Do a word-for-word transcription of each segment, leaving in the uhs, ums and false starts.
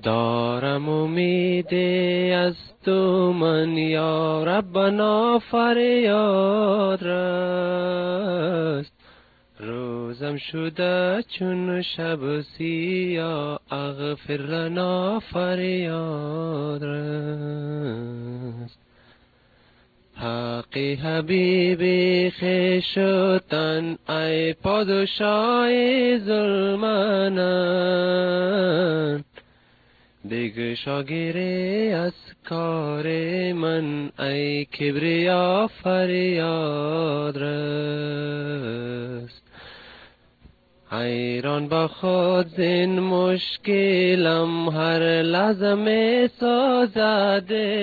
دارم امید از تو من یا ربنا فریاد رست. روزم شده چون شب سیاه اغفر لنا فریاد رست. حقی حبیبی خویشتن ای پادشاه ظلمانان، بگشا گیری از کار من ای کبریا فریاد رست. حیران با خود زین مشکلم هر لحظه می سازد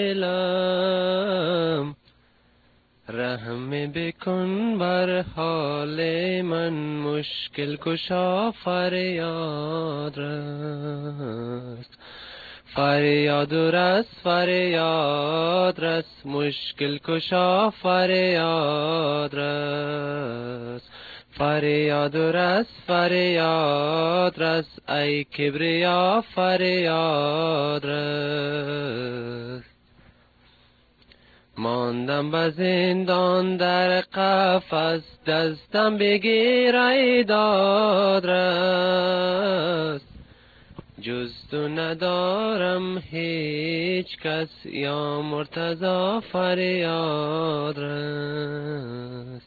دلم، رحم بکن بر حال من مشکل کشا فریاد رست. فریاد رست فریاد رست مشکل کشا فریاد رست. فریاد رست فریاد رست ای کبریا فریاد رست. ماندم به زندان در قفس دستم بگیر ای دادرس، جز تو ندارم هیچ کس یا مرتضی فریاد رست.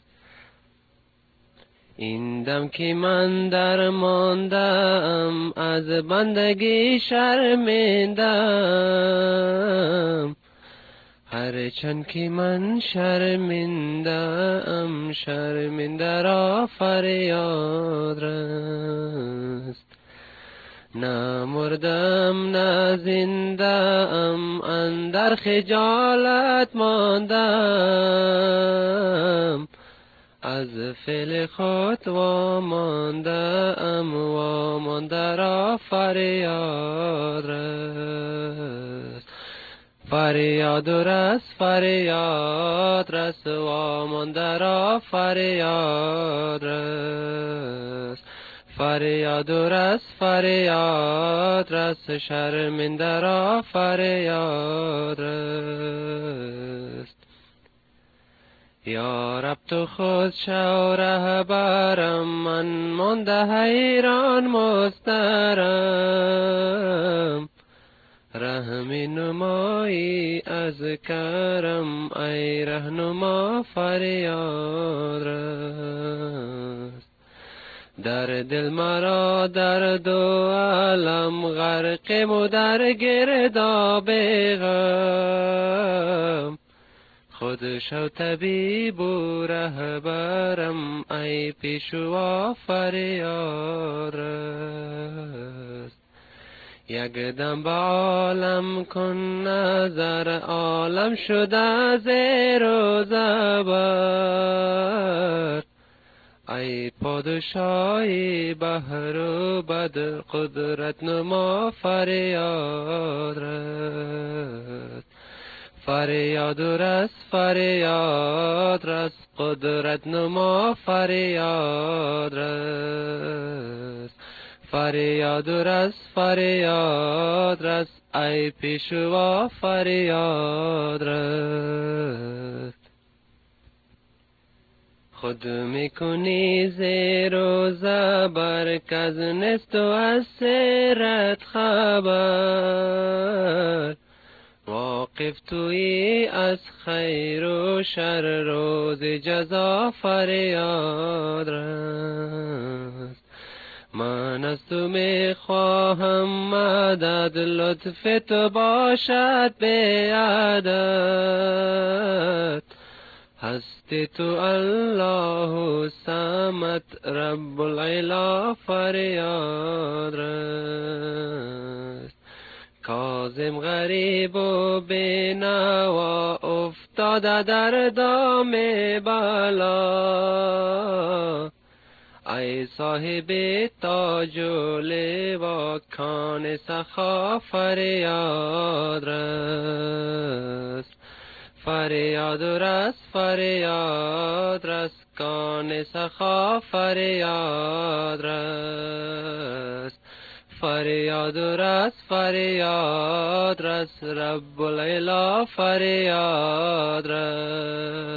این دم که من در ماندم از بندگی شرمندم، هرچند که من شرمنده ام شرمنده را فریاد رست. نه مردم نه زنده ام اندر خجالت ماندم، از فعل خود و مانده ام و مانده را فریاد رست. فریاد رست فریاد رست و مانده را فریاد رست. فریاد رست فریاد رست شرمنده را فریاد رست. یا رب تو خود شو رهبرم من مانده حیران مضطرم، رحم نمایی از کرم ای رهنما فریاد رست. در دل مرا در دو عالم غرقم و در گرداب غم، خود شو طبیب و رهبرم ای پیشوا فریاد رست. یک دم به عالم کن نظر عالم شده زیر و زبر، ای پادشاهی بحر و بد قدرت نما فریاد رست. فریاد رست فریاد رست قدرت نما فریاد رست. فریاد رست فریاد رست ای پیشوا فریاد رست. خود میکنی زیر و زبر کز نیست و از سیرت خبر، واقف تویی از خیر و شر روز جزا فریاد رست. من از تو میخواهم مدد لطف تو باشد بی عدد، هستی تو الله صمد رب العلا فریاد رست. کاظم غریب و بینوا افتاده در دام بلا، ای صاحب تاج و لوا کان سخا فریاد رست. فریاد رست فریاد رست کان سخا فریاد رست. فریاد رس فریاد رس رب العلا فریاد رس.